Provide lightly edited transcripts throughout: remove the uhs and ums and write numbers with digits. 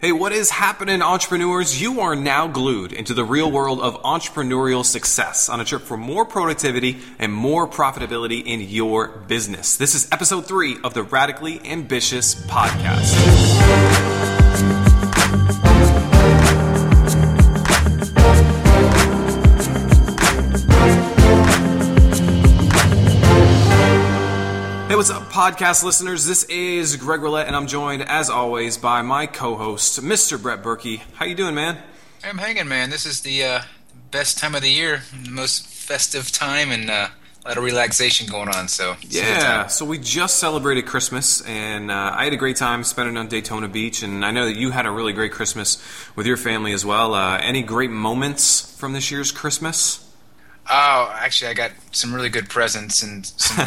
Hey, what is happening, entrepreneurs? You are now glued into the real world of entrepreneurial success on a trip for more productivity and more profitability in your business. This is episode 3 of the Radically Ambitious podcast. Hey, what's up, podcast listeners? This is Greg Roulette, and I'm joined, as always, by my co-host, Mr. Brett Berkey. How you doing, man? I'm hanging, man. This is the best time of the year, the most festive time, and a lot of relaxation going on. So we just celebrated Christmas, and I had a great time spending on Daytona Beach, and I know that you had a really great Christmas with your family as well. Any great moments from this year's Christmas? Oh, actually, I got some really good presents, and some.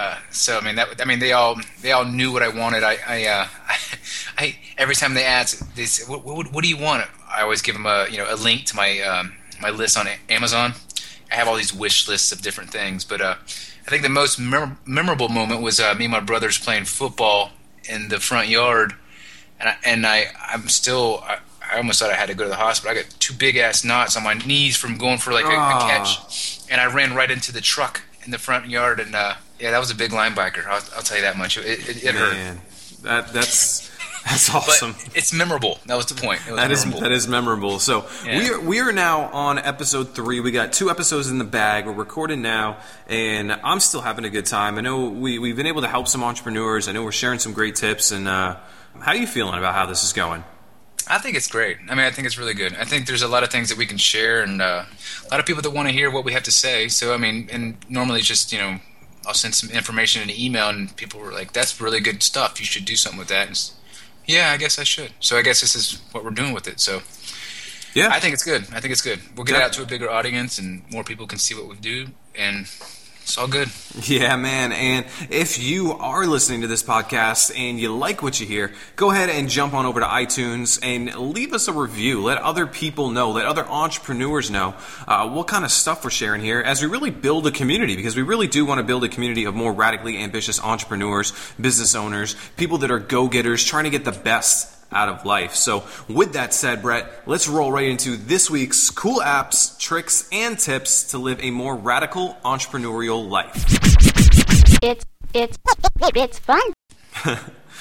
They all knew what I wanted. I every time they ask, they say, "What do you want?" I always give them a link to my my list on Amazon. I have all these wish lists of different things, but I think the most memorable moment was me and my brothers playing football in the front yard, and I almost thought I had to go to the hospital. I got 2 big-ass knots on my knees from going for a catch, and I ran right into the truck in the front yard, and that was a big linebacker. I'll tell you that much. It hurt. That's awesome. But it's memorable. That was the point. That is memorable. So we are now on episode 3. We got 2 episodes in the bag. We're recording now, and I'm still having a good time. I know we've been able to help some entrepreneurs. I know we're sharing some great tips. And how are you feeling about how this is going? I think it's great. I think it's really good. I think there's a lot of things that we can share, and a lot of people that want to hear what we have to say. So, and normally it's just, I'll send some information in an email, and people were like, that's really good stuff. You should do something with that. And I guess I should. So I guess this is what we're doing with it. So yeah, I think it's good. We'll get it out to a bigger audience, and more people can see what we do, and it's all good. Yeah, man. And if you are listening to this podcast and you like what you hear, go ahead and jump on over to iTunes and leave us a review. Let other people know, let other entrepreneurs know what kind of stuff we're sharing here as we really build a community, because we really do want to build a community of more radically ambitious entrepreneurs, business owners, people that are go-getters, trying to get the best out of life. So with that said, Brett, let's roll right into this week's cool apps, tricks, and tips to live a more radical entrepreneurial life. It's fun.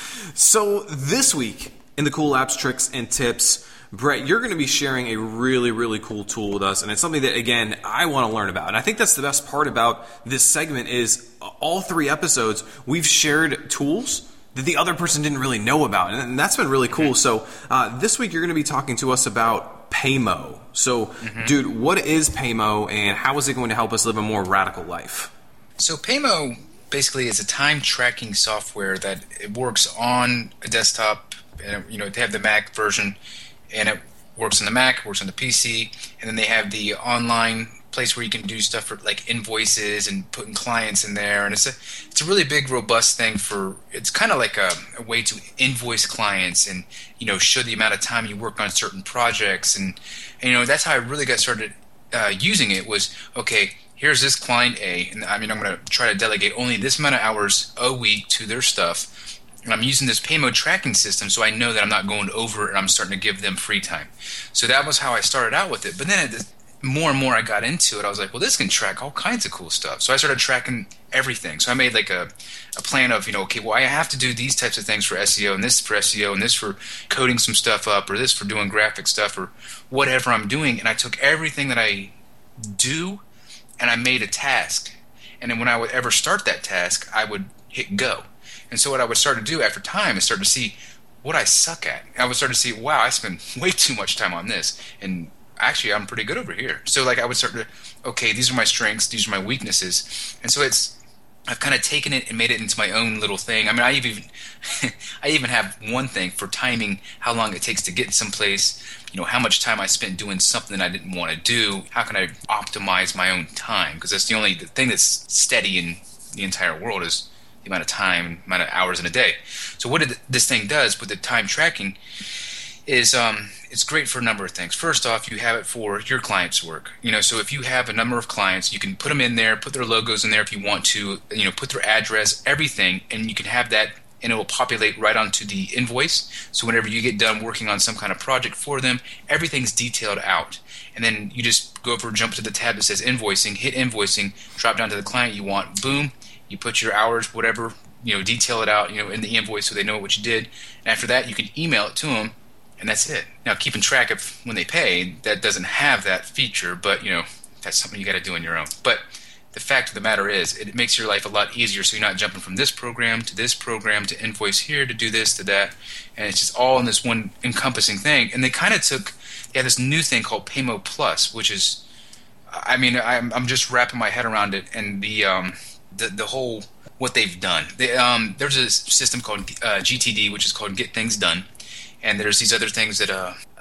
So this week in the cool apps, tricks, and tips, Brett, you're going to be sharing a really, really cool tool with us, and it's something that, again, I want to learn about. And I think that's the best part about this segment is all 3 episodes, we've shared tools that the other person didn't really know about. And that's been really cool. So this week you're going to be talking to us about Paymo. So, dude, what is Paymo, and how is it going to help us live a more radical life? So Paymo basically is a time tracking software that it works on a desktop. And, they have the Mac version, and it works on the Mac, works on the PC, and then they have the online place where you can do stuff for like invoices and putting clients in there, and it's a really big, robust thing it's kind of like a way to invoice clients and show the amount of time you work on certain projects, and that's how I really got started using it. Was okay, here's this client A, and I'm going to try to delegate only this amount of hours a week to their stuff, and I'm using this Paymo tracking system so I know that I'm not going over, and I'm starting to give them free time. So that was how I started out with it. But then more and more I got into it, I was like, well, this can track all kinds of cool stuff. So I started tracking everything. So I made like a plan of, I have to do these types of things for SEO, and this for SEO, and this for coding some stuff up, or this for doing graphic stuff, or whatever I'm doing. And I took everything that I do, and I made a task. And then when I would ever start that task, I would hit go. And so what I would start to do after time is start to see what I suck at. I would start to see, wow, I spend way too much time on this, and actually I'm pretty good over here. So I would start to, okay, these are my strengths, these are my weaknesses. And so I've kind of taken it and made it into my own little thing. I even have one thing for timing how long it takes to get someplace, how much time I spent doing something I didn't want to do. How can I optimize my own time? Because that's the thing that's steady in the entire world is the amount of time, amount of hours in a day. So what this thing does with the time tracking is it's great for a number of things. First off, you have it for your clients' work. So if you have a number of clients, you can put them in there, put their logos in there if you want to, put their address, everything, and you can have that and it will populate right onto the invoice. So whenever you get done working on some kind of project for them, everything's detailed out. And then you just go over, jump to the tab that says invoicing, hit invoicing, drop down to the client you want, boom, you put your hours, whatever, detail it out, in the invoice so they know what you did. And after that, you can email it to them, and that's it. Now, keeping track of when they pay, that doesn't have that feature, but, that's something you got to do on your own. But the fact of the matter is, it makes your life a lot easier, so you're not jumping from this program to invoice here to do this to that, and it's just all in this one encompassing thing. And they kind of had this new thing called Paymo Plus, which is, I'm just wrapping my head around it, and the whole what they've done. There's a system called GTD, which is called Get Things Done, and there's these other things that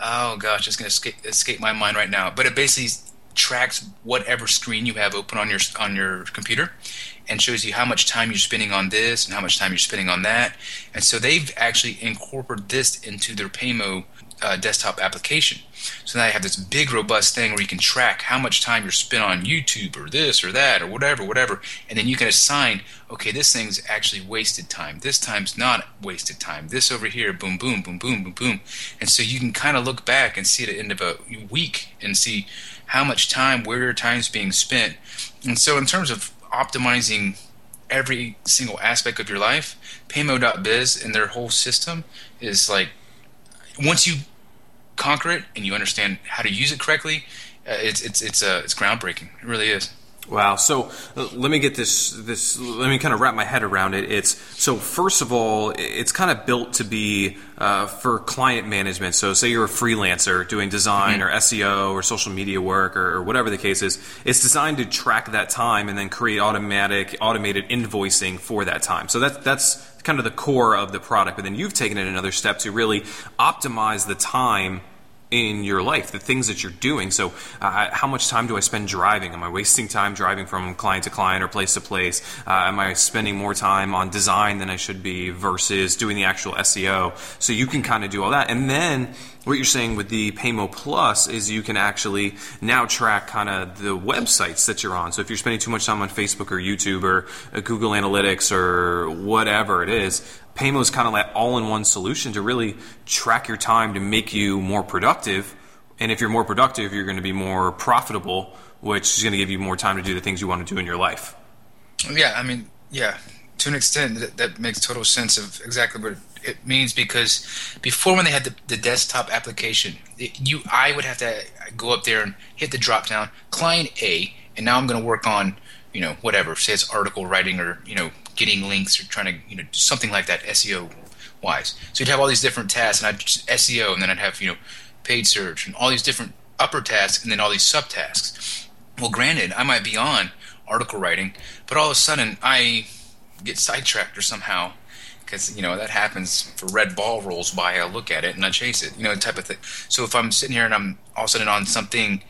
it's going to escape my mind right now, but it basically tracks whatever screen you have open on your computer and shows you how much time you're spending on this and how much time you're spending on that. And so they've actually incorporated this into their Paymo desktop application. So now you have this big robust thing where you can track how much time you're spent on YouTube or this or that or whatever, and then you can assign, okay, this thing's actually wasted time, this time's not wasted time, this over here, boom, boom, boom, boom, boom, boom. And so you can kind of look back and see at the end of a week and see how much time, where your time's being spent. And so in terms of optimizing every single aspect of your life, Paymo.biz and their whole system is like, once you conquer it and you understand how to use it correctly, it's groundbreaking. It really is. Wow. So let me get this. Let me kind of wrap my head around it. So first of all, it's kind of built to be for client management. So say you're a freelancer doing design or SEO or social media work or whatever the case is. It's designed to track that time and then create automated invoicing for that time. So that's kind of the core of the product. But then you've taken it another step to really optimize the time in your life, the things that you're doing. So how much time do I spend driving? Am I wasting time driving from client to client or place to place? Am I spending more time on design than I should be versus doing the actual SEO? So you can kind of do all that. And then what you're saying with the Paymo Plus is you can actually now track kind of the websites that you're on. So if you're spending too much time on Facebook or YouTube or Google Analytics or whatever it is, Paymo is kind of that all-in-one solution to really track your time to make you more productive. And if you're more productive, you're going to be more profitable, which is going to give you more time to do the things you want to do in your life. Yeah, to an extent, that makes total sense of exactly what it means, because before, when they had the desktop application, I would have to go up there and hit the drop-down, client A, and now I'm going to work on, whatever, say it's article writing or, getting links or trying to, do something like that SEO wise. So you'd have all these different tasks, and I'd just SEO, and then I'd have, paid search and all these different upper tasks and then all these subtasks. Well, granted, I might be on article writing, but all of a sudden I get sidetracked or somehow, because, that happens. For red ball rolls by, I'll look at it and I chase it, type of thing. So if I'm sitting here and I'm all of a sudden on something,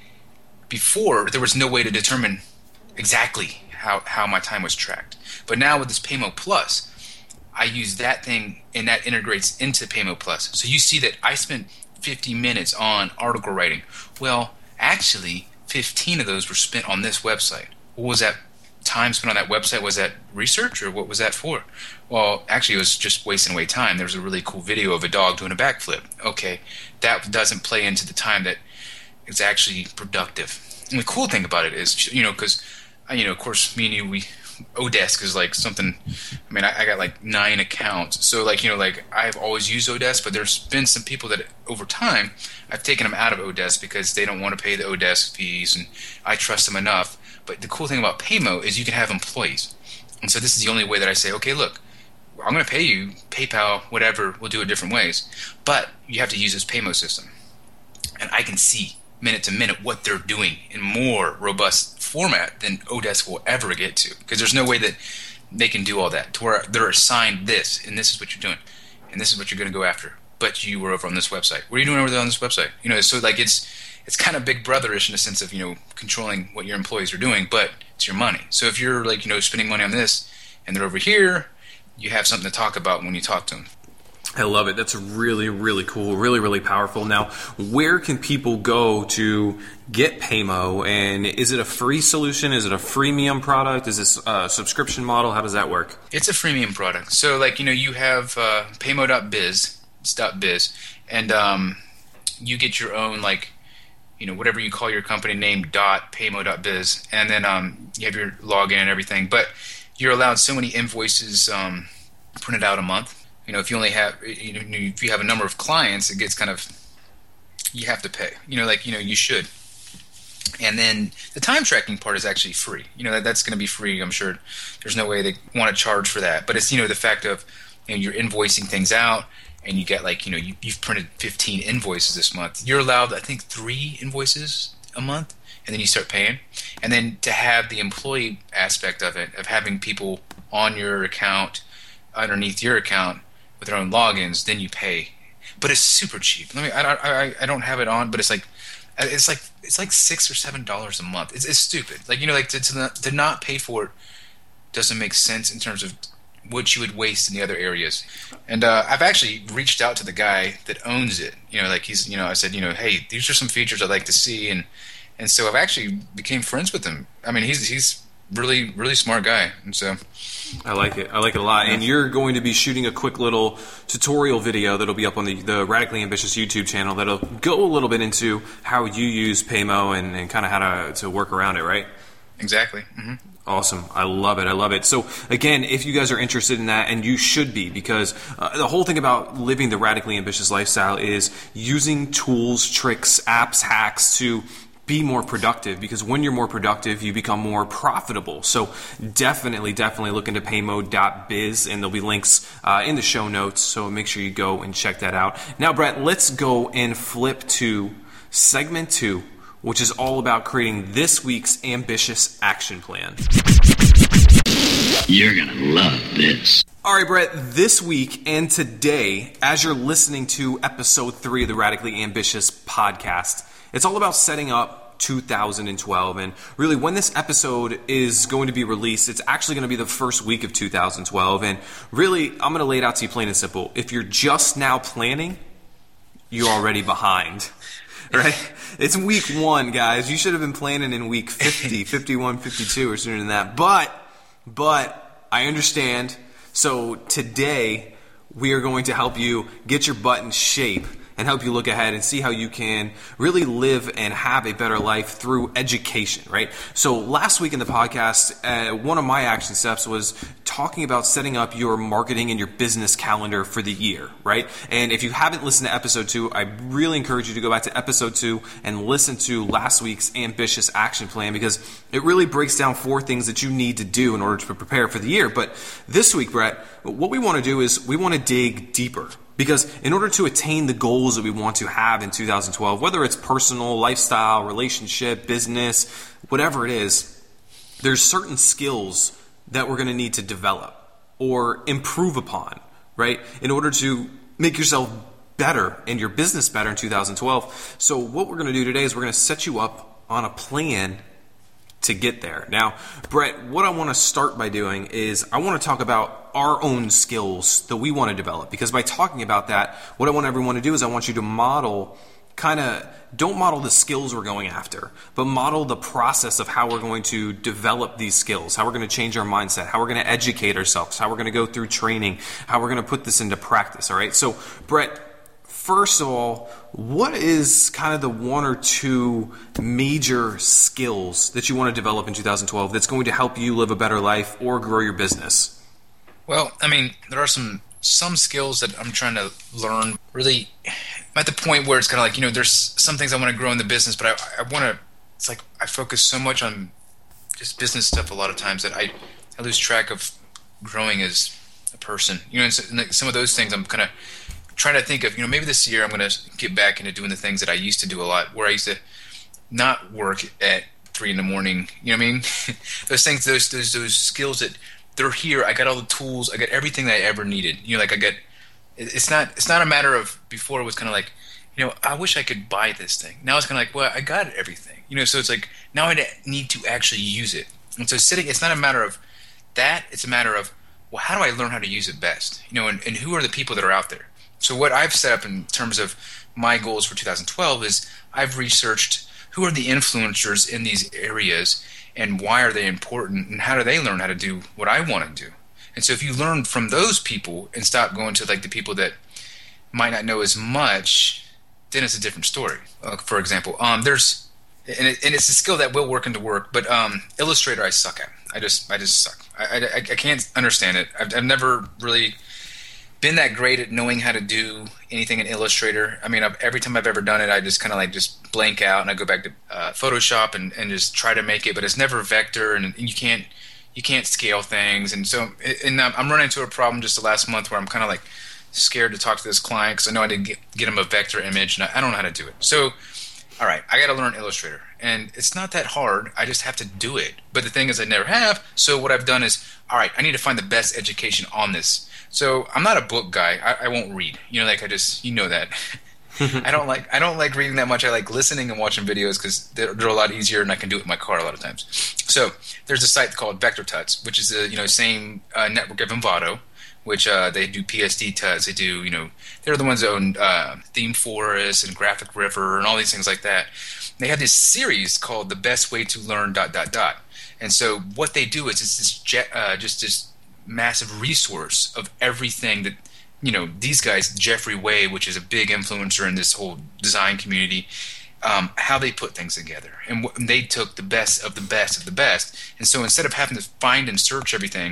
before there was no way to determine exactly how my time was tracked. But now with this Paymo Plus, I use that thing and that integrates into Paymo Plus. So you see that I spent 50 minutes on article writing. Well, actually, 15 of those were spent on this website. What was that time spent on that website? Was that research, or what was that for? Well, actually, it was just wasting away time. There was a really cool video of a dog doing a backflip. Okay, that doesn't play into the time that is actually productive. And the cool thing about it is, because, of course, me and you, Odesk is like something. I got like 9 accounts, so I've always used Odesk, but there's been some people that over time I've taken them out of Odesk because they don't want to pay the Odesk fees, and I trust them enough. But the cool thing about Paymo is you can have employees, and so this is the only way that I say, okay, look, I'm going to pay you, PayPal, whatever, we'll do it different ways, but you have to use this Paymo system, and I can see minute to minute what they're doing in more robust format than Odesk will ever get to, because there's no way that they can do all that to where they're assigned this, and this is what you're doing, and this is what you're going to go after, but you were over on this website. What are you doing over there on this website? So it's kind of Big Brother-ish in the sense of controlling what your employees are doing, but it's your money. So if you're spending money on this and they're over here, you have something to talk about when you talk to them. I love it. That's really, really cool. Really, really powerful. Now, where can people go to get Paymo? And is it a free solution? Is it a freemium product? Is this a subscription model? How does that work? It's a freemium product. So, like, you have Paymo.biz, it's .biz, and you get your own, like, whatever you call your company name, .paymo.biz, and then you have your login and everything. But you're allowed so many invoices printed out a month. If you only have, if you have a number of clients, it gets kind of, you have to pay. You should. And then the time tracking part is actually free. That's going to be free. I'm sure there's no way they want to charge for that. But it's, the fact of, you're invoicing things out, and you get like, you've printed 15 invoices this month. You're allowed, I think, 3 invoices a month, and then you start paying. And then to have the employee aspect of it, of having people on your account, underneath your account, with their own logins, then you pay. But it's super cheap. I don't have it on, but it's like $6 or $7 a month. It's stupid. To not pay for it doesn't make sense in terms of what you would waste in the other areas. And I've actually reached out to the guy that owns it. He's, I said, hey, these are some features I'd like to see, and so I've actually became friends with him. I mean, he's really, really smart guy, and so I like it. I like it a lot. And you're going to be shooting a quick little tutorial video that'll be up on the Radically Ambitious YouTube channel that'll go a little bit into how you use Paymo and kind of how to work around it, right? Exactly. Mm-hmm. Awesome. I love it. I love it. So again, if you guys are interested in that, and you should be, because the whole thing about living the radically ambitious lifestyle is using tools, tricks, apps, hacks to be more productive, because when you're more productive, you become more profitable. So definitely look into paymo.biz, and there'll be links in the show notes. So make sure you go and check that out. Now, Brett, let's go and flip to segment 2, which is all about creating this week's ambitious action plan. You're going to love this. All right, Brett, this week and today, as you're listening to episode 3 of the Radically Ambitious podcast, it's all about setting up 2012. And really, when this episode is going to be released, it's actually going to be the first week of 2012. And really, I'm going to lay it out to you plain and simple. If you're just now planning, you're already behind. Right? It's week 1, guys. You should have been planning in week 50, 51, 52, or sooner than that. But I understand. So today, we are going to help you get your butt in shape and help you look ahead and see how you can really live and have a better life through education, right? So last week in the podcast, one of my action steps was talking about setting up your marketing and your business calendar for the year, right? And if you haven't listened to episode 2, I really encourage you to go back to episode 2 and listen to last week's ambitious action plan, because it really breaks down 4 things that you need to do in order to prepare for the year. But this week, Brett, what we want to do is we want to dig deeper. Because in order to attain the goals that we want to have in 2012, whether it's personal, lifestyle, relationship, business, whatever it is, there's certain skills that we're going to need to develop or improve upon, right? In order to make yourself better and your business better in 2012. So what we're going to do today is we're going to set you up on a plan to get there. Now, Brett, what I want to start by doing is I want to talk about our own skills that we want to develop, because by talking about that, what I want everyone to do is I want you to model don't model the skills we're going after, but model the process of how we're going to develop these skills, how we're going to change our mindset, how we're going to educate ourselves, how we're going to go through training, how we're going to put this into practice, all right? So, Brett, first of all, what is kind of the 1 or 2 major skills that you want to develop in 2012 that's going to help you live a better life or grow your business? Well, I mean, there are some skills that I'm trying to learn. Really, I'm at the point where it's kind of like, there's some things I want to grow in the business, but I want to, it's like I focus so much on just business stuff a lot of times that I lose track of growing as a person. And some of those things I'm kind of trying to think of, maybe this year I'm going to get back into doing the things that I used to do a lot, where I used to not work at 3 a.m. You know what I mean? Those things, those skills that they're here. I got all the tools. I got everything that I ever needed. It's not a matter of, before it was kind of like, I wish I could buy this thing. Now it's kind of like, well, I got everything. So it's like, now I need to actually use it. And so it's not a matter of that. It's a matter of, well, how do I learn how to use it best? And who are the people that are out there? So what I've set up in terms of my goals for 2012 is I've researched who are the influencers in these areas and why are they important and how do they learn how to do what I want to do. And so if you learn from those people and stop going to like the people that might not know as much, then it's a different story. For example, there's and it's a skill that will work into work, but Illustrator I suck at. I just suck. I can't understand it. I've never really been that great at knowing how to do anything in Illustrator. I mean, every time I've ever done it, I just kind of like just blank out and I go back to Photoshop and just try to make it, but it's never vector and you can't scale things. And so I'm running into a problem just the last month where I'm kind of like scared to talk to this client because I know I didn't get him a vector image and I don't know how to do it. So, all right, I got to learn Illustrator. And it's not that hard. I just have to do it. But the thing is I never have. So what I've done is, all right, I need to find the best education on this. So I'm not a book guy. I won't read. You know, like you know that. I don't like reading that much. I like listening and watching videos because they're a lot easier and I can do it in my car a lot of times. So there's a site called Vector Tuts, which is the same network of Envato, which they do PSD tuts. They do, they're the ones that own Theme Forest and Graphic River and all these things like that. They have this series called The Best Way to Learn ... And so what they do is it's this massive resource of everything that, these guys, Jeffrey Way, which is a big influencer in this whole design community, how they put things together. And they took the best of the best of the best. And so instead of having to find and search everything,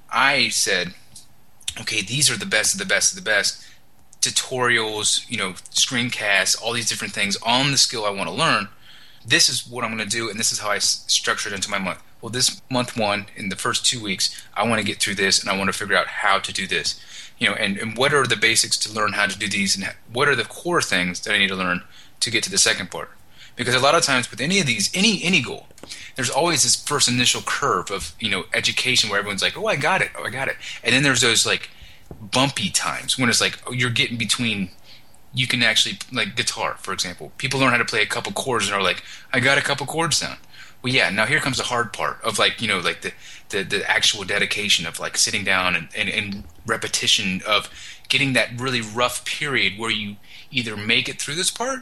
I said, okay, these are the best of the best of the best. Tutorials, screencasts, all these different things on the skill I want to learn. This is what I'm going to do, and this is how I structure it into my month. Well, this month one, in the first 2 weeks, I want to get through this, and I want to figure out how to do this. And what are the basics to learn how to do these, and what are the core things that I need to learn to get to the second part? Because a lot of times with any of these, any goal, there's always this first initial curve of, education where everyone's like, oh, I got it. And then there's those, like, bumpy times when it's like, oh, you're getting between, you can actually, like guitar, for example. People learn how to play a couple chords and are like, I got a couple chords down. Well, yeah, now here comes the hard part of like, like the actual dedication of like sitting down and repetition of getting that really rough period where you either make it through this part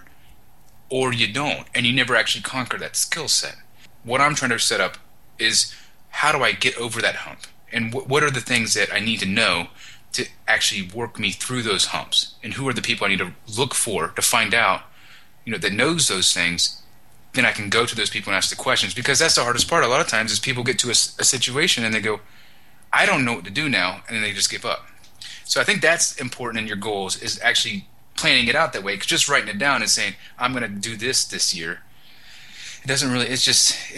or you don't, and you never actually conquer that skill set. What I'm trying to set up is how do I get over that hump? And what are the things that I need to know to actually work me through those humps? And who are the people I need to look for to find out, that knows those things? Then I can go to those people and ask the questions, because that's the hardest part. A lot of times is people get to a situation and they go, I don't know what to do now, and then they just give up. So I think that's important in your goals, is actually planning it out that way, because just writing it down and saying, I'm going to do this year, it doesn't really, it's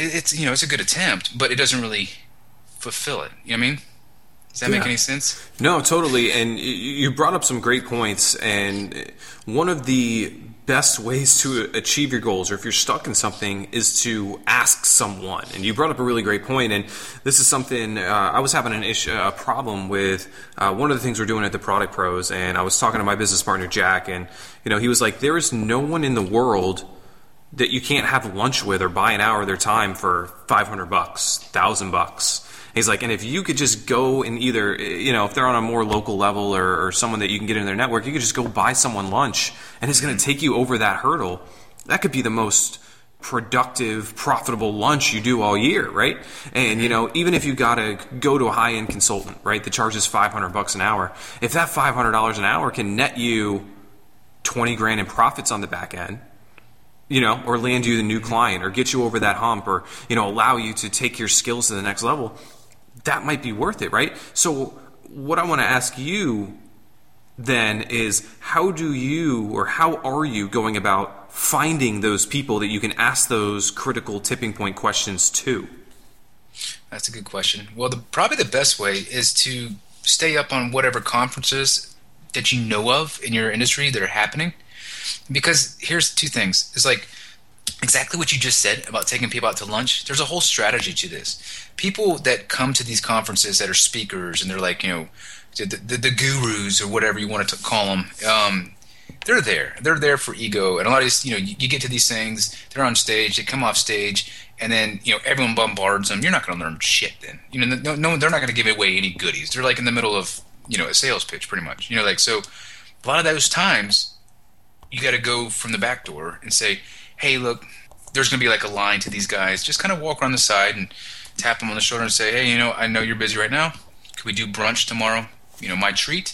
a good attempt, but it doesn't really fulfill it. You know what I mean? Does that make any sense? No, totally. And you brought up some great points. And one of the best ways to achieve your goals, or if you're stuck in something, is to ask someone. And you brought up a really great point. And this is something I was having a problem with. One of the things we're doing at the Product Pros, and I was talking to my business partner Jack, and he was like, there is no one in the world that you can't have lunch with or buy an hour of their time for $500, $1,000. He's like, and if you could just go and either, if they're on a more local level or someone that you can get in their network, you could just go buy someone lunch, and it's going to take you over that hurdle. That could be the most productive, profitable lunch you do all year, right? And, even if you got to go to a high-end consultant, right, that charges $500 an hour, if that $500 an hour can net you $20,000 in profits on the back end, or land you the new client, or get you over that hump, or, allow you to take your skills to the next level, that might be worth it, right? So what I want to ask you then is, how are you going about finding those people that you can ask those critical tipping point questions to? That's a good question. Well, probably the best way is to stay up on whatever conferences that you know of in your industry that are happening. Because here's two things. It's like exactly what you just said about taking people out to lunch. There's a whole strategy to this. People that come to these conferences that are speakers, and they're like, the gurus or whatever you want to call them, they're there. They're there for ego. And a lot of these, you get to these things, they're on stage, they come off stage, and then, everyone bombards them. You're not going to learn shit then. No, they're not going to give away any goodies. They're like in the middle of, a sales pitch pretty much. So a lot of those times, you got to go from the back door and say, hey, look, there's going to be like a line to these guys. Just kind of walk around the side and tap them on the shoulder and say, hey, I know you're busy right now. Can we do brunch tomorrow? My treat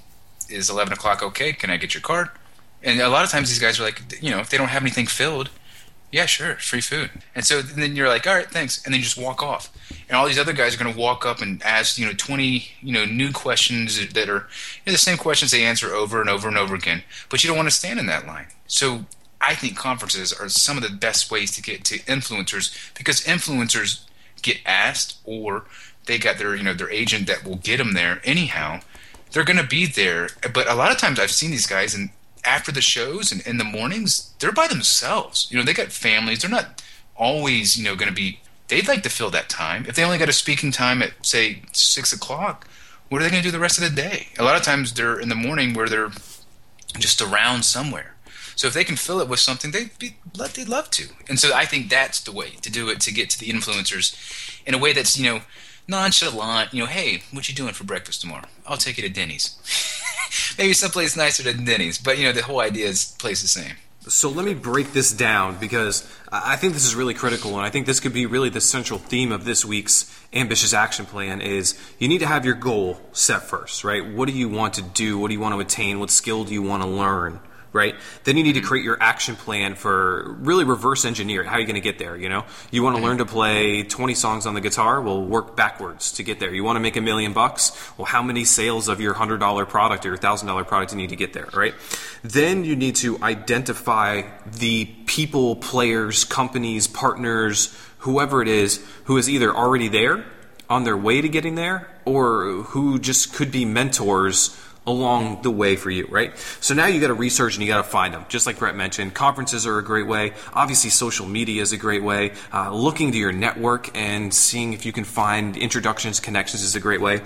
is 11 o'clock okay? Can I get your card? And a lot of times these guys are like, if they don't have anything filled, yeah, sure, free food. And so then you're like, all right, thanks. And then you just walk off. And all these other guys are going to walk up and ask, 20, new questions that are the same questions they answer over and over and over again. But you don't want to stand in that line. So I think conferences are some of the best ways to get to influencers, because influencers get asked, or they got their, their agent that will get them there anyhow. They're going to be there. But a lot of times I've seen these guys, and after the shows and in the mornings, they're by themselves. They got families. They're not always, going to be, they'd like to fill that time. If they only got a speaking time at, say, 6 o'clock, what are they going to do the rest of the day? A lot of times they're in the morning where they're just around somewhere. So if they can fill it with something, they'd love to. And so I think that's the way to do it, to get to the influencers in a way that's, nonchalant. Hey, what you doing for breakfast tomorrow? I'll take you to Denny's. Maybe someplace nicer than Denny's, but the whole idea plays the same. So let me break this down, because I think this is really critical, and I think this could be really the central theme of this week's Ambitious Action Plan. Is you need to have your goal set first, right? What do you want to do? What do you want to attain? What skill do you want to learn? Right? Then you need to create your action plan for really reverse engineer it. How are you going to get there? You want to learn to play 20 songs on the guitar? Well, work backwards to get there. You want to make $1 million? Well, how many sales of your $100 product or your $1,000 product do you need to get there? Right? Then you need to identify the people, players, companies, partners, whoever it is who is either already there, on their way to getting there, or who just could be mentors along the way for you, right? So now you got to research and you got to find them. Just like Brett mentioned, conferences are a great way. Obviously, social media is a great way. Looking to your network and seeing if you can find introductions, connections is a great way.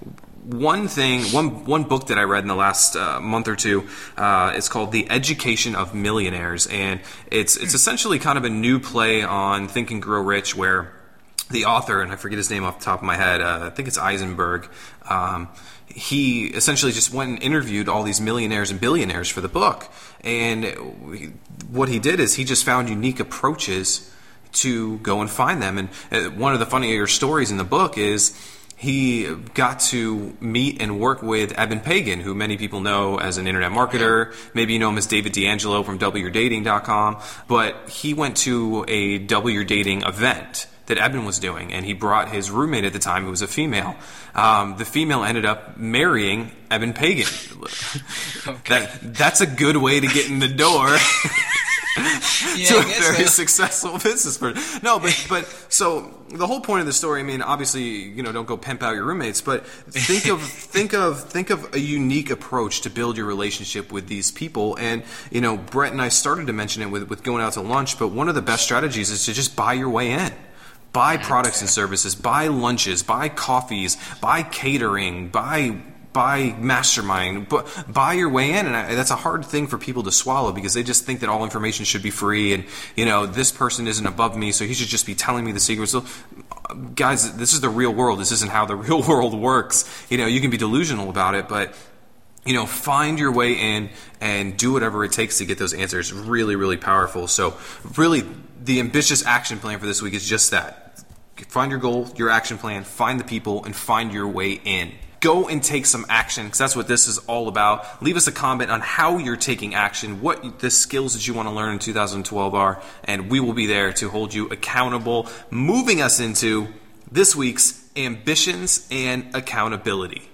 One book that I read in the last month or two, it's called The Education of Millionaires, and it's essentially kind of a new play on Think and Grow Rich, where the author, and I forget his name off the top of my head, I think it's Eisenberg, he essentially just went and interviewed all these millionaires and billionaires for the book. And what he did is he just found unique approaches to go and find them. And one of the funnier stories in the book is he got to meet and work with Eben Pagan, who many people know as an internet marketer. Maybe you know him as David D'Angelo from DoubleYourDating.com. But he went to a Double Your Dating event that Eben was doing, and he brought his roommate at the time, who was a female. The female ended up marrying Eben Pagan. Okay. That's a good way to get in the door to a very so. Successful business person. No, but so the whole point of the story, I mean, obviously, don't go pimp out your roommates, but think of a unique approach to build your relationship with these people. And Brett and I started to mention it with going out to lunch, but one of the best strategies is to just buy your way in. Buy products and services, buy lunches, buy coffees, buy catering, buy mastermind, buy your way in. And that's a hard thing for people to swallow, because they just think that all information should be free, and this person isn't above me, so he should just be telling me the secrets. So guys, this is the real world. This isn't how the real world works. You can be delusional about it, but find your way in and do whatever it takes to get those answers. Really, really powerful. So really, the ambitious action plan for this week is just that. Find your goal, your action plan, find the people, and find your way in. Go and take some action, because that's what this is all about. Leave us a comment on how you're taking action, what the skills that you want to learn in 2012 are, and we will be there to hold you accountable, moving us into this week's ambitions and accountability.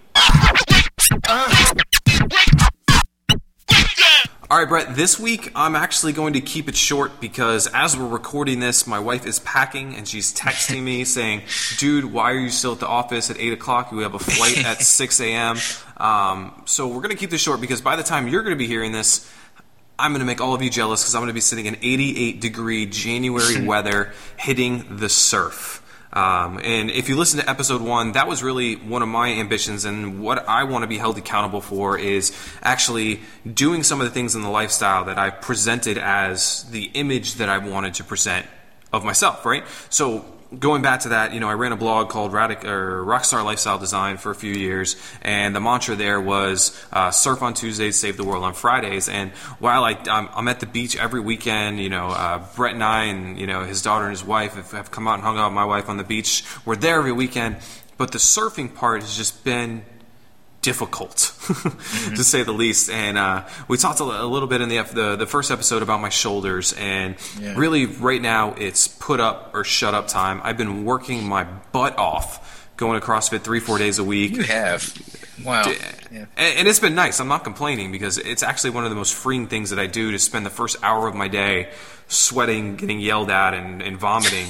All right, Brett, this week I'm actually going to keep it short, because as we're recording this, my wife is packing and she's texting me saying, dude, why are you still at the office at 8 o'clock? We have a flight at 6 a.m. So we're going to keep this short, because by the time you're going to be hearing this, I'm going to make all of you jealous, because I'm going to be sitting in 88-degree January weather hitting the surf. And if you listen to episode 1, that was really one of my ambitions, and what I want to be held accountable for is actually doing some of the things in the lifestyle that I presented as the image that I wanted to present of myself, right? So going back to that, I ran a blog called Rockstar Lifestyle Design for a few years, and the mantra there was surf on Tuesdays, save the world on Fridays. And while I'm at the beach every weekend, Brett and I and his daughter and his wife have come out and hung out with my wife on the beach. We're there every weekend, but the surfing part has just been difficult, to say the least. And we talked a little bit in the first episode about my shoulders, and really right now it's put up or shut up time. I've been working my butt off, going to CrossFit 3-4 days a week. You have. Wow. Yeah. And it's been nice. I'm not complaining, because it's actually one of the most freeing things that I do, to spend the first hour of my day sweating, getting yelled at, and vomiting.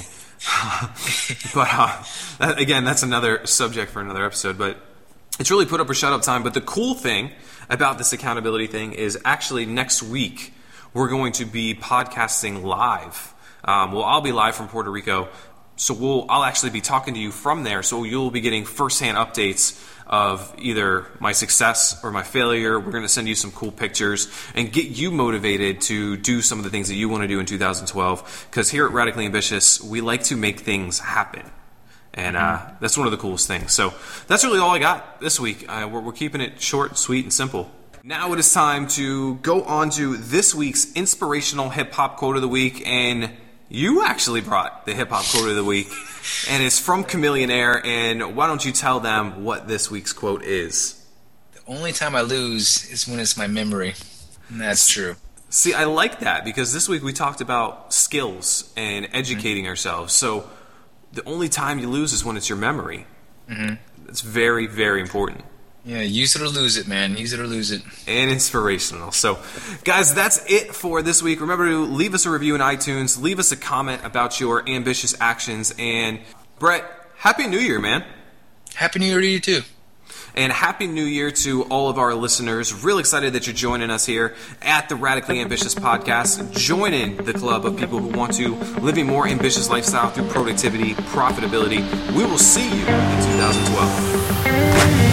But again, that's another subject for another episode. But it's really put up or shut up time. But the cool thing about this accountability thing is actually next week we're going to be podcasting live. I'll be live from Puerto Rico, so I'll actually be talking to you from there. So you'll be getting firsthand updates of either my success or my failure. We're going to send you some cool pictures and get you motivated to do some of the things that you want to do in 2012. Because here at Radically Ambitious, we like to make things happen. And that's one of the coolest things. So that's really all I got this week. We're keeping it short, sweet, and simple. Now it is time to go on to this week's inspirational hip-hop quote of the week. And you actually brought the hip-hop quote of the week. And it's from Chamillionaire. And why don't you tell them what this week's quote is? The only time I lose is when it's my memory. And that's true. See, I like that, because this week we talked about skills and educating ourselves. So the only time you lose is when it's your memory. It's very, very important. Yeah, use it or lose it, man. Use it or lose it. And inspirational. So, guys, that's it for this week. Remember to leave us a review in iTunes. Leave us a comment about your ambitious actions. And, Brett, Happy New Year, man. Happy New Year to you, too. And Happy New Year to all of our listeners. Real excited that you're joining us here at the Radically Ambitious Podcast. Joining the club of people who want to live a more ambitious lifestyle through productivity, profitability. We will see you in 2012.